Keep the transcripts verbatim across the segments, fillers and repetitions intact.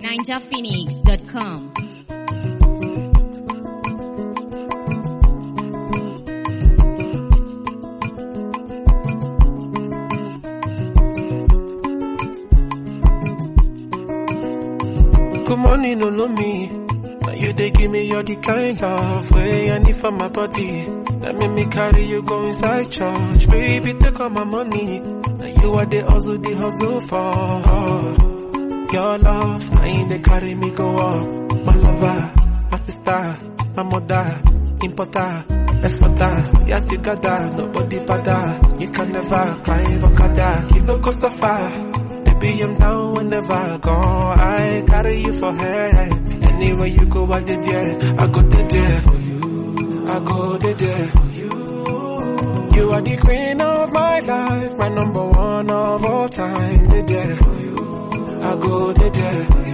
ninja phoenix dot com. Good morning, no know me. Now you they give me all the kind of way I need for my body. That make me carry you go inside church. Baby, take all my money. Now you are the hustle, the hustle for. Your love, now you they carry me go up. My lover, my sister, my mother, importer, exporter. Yes, you got that, nobody better. You can never climb Okada. You no go so far. Baby, I'm down whenever I go. I carry you for head. Anywhere you go, I did yeah. I go there for you. I go there for you. You are the queen of my life, my number one of all time. There for you. I go there for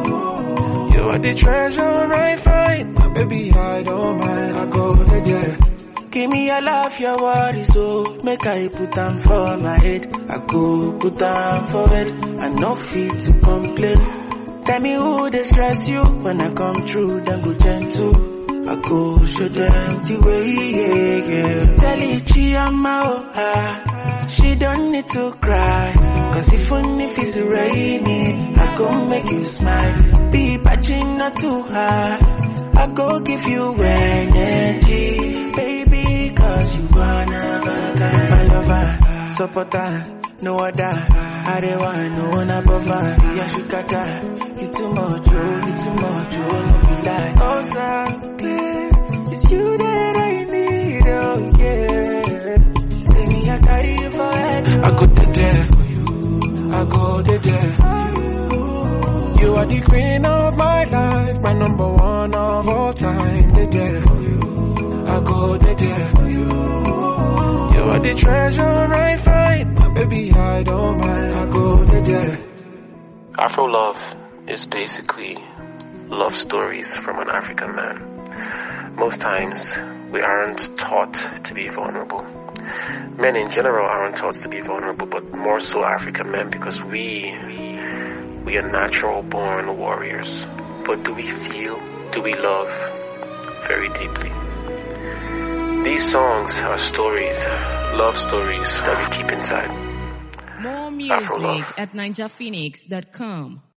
you. You are the treasure I find, my baby. I don't mind. I go there. Give me your love, your worries, so make I put them for my head. I go put them for it. I no fit to complain. Tell me who they stress you when I come through, then go gentle. I go show them the way, yeah, yeah. Tell it she am out, ah. She don't need to cry, cause if only if it's raining, I go make you smile. Be patching not too hard, I go give you energy, baby, cause you wanna bag. My lover, supporter, no other. I don't want no one above her. See, I should got that. You too much, oh, you too much, oh, no be lie. Oh, so clear, it's you that I need, oh yeah. Say me, I carry you for head. I go there for you. I go there for you. You are the queen of my life, my number one of all time. There for you. I go there for you. You are the treasure I find, my baby. I don't mind. I go there. Afro love is basically love stories from an African man. Most times we aren't taught to be vulnerable. Men in general aren't taught to be vulnerable, but more so African men, because we we are natural born warriors. But do we feel? Do we love very deeply? These songs are stories, love stories that we keep inside. More Afro music love. at ninja phoenix dot com.